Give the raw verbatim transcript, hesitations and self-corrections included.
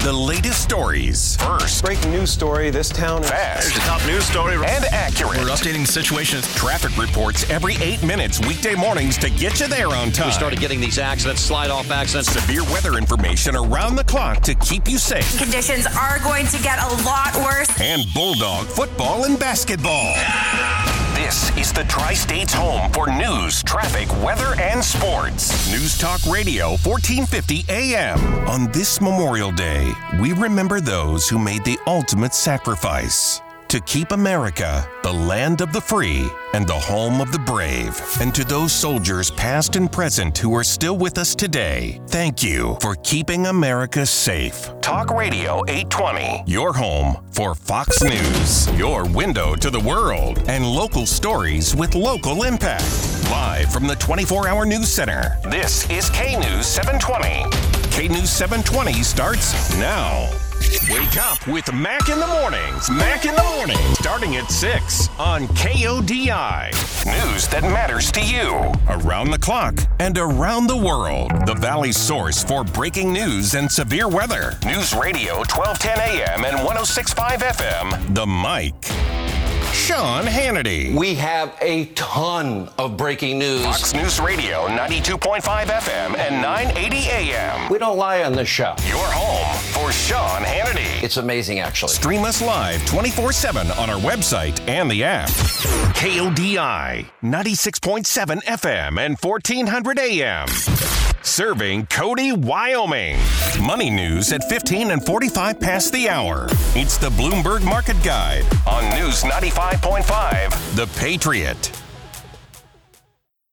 The latest stories. First. Breaking news story, this town is Fast. There's a top news story. And accurate. We're updating the situation. Traffic reports every eight minutes weekday mornings to get you there on time. We started getting these accidents, slide-off accidents. Severe weather information around the clock to keep you safe. Conditions are going to get a lot worse. And Bulldog football and basketball. This is the Tri-State's home for news, traffic, weather, and sports. News Talk Radio, fourteen fifty A M. On this Memorial Day, we remember those who made the ultimate sacrifice to keep America the land of the free and the home of the brave. And to those soldiers past and present who are still with us today, thank you for keeping America safe. Talk Radio eight twenty, your home for Fox News, your window to the world, and local stories with local impact. Live from the twenty-four hour News Center, this is K News seven twenty. K News seven twenty starts now. Wake up with Mac in the Mornings. Mac in the Morning, starting at six on K O D I. News that matters to you. Around the clock and around the world. The Valley's source for breaking news and severe weather. News Radio twelve ten A M and one oh six point five F M. The Mic. Sean Hannity. We have a ton of breaking news. Fox News Radio ninety-two point five F M and nine eighty A M. We don't lie on this show. Your home for Sean Hannity. It's amazing, actually. Stream us live twenty-four seven on our website and the app. K O D I ninety-six point seven F M and fourteen hundred A M. Serving Cody, Wyoming. Money news at fifteen and forty-five past the hour. It's the Bloomberg Market Guide on News ninety-five point five, The Patriot.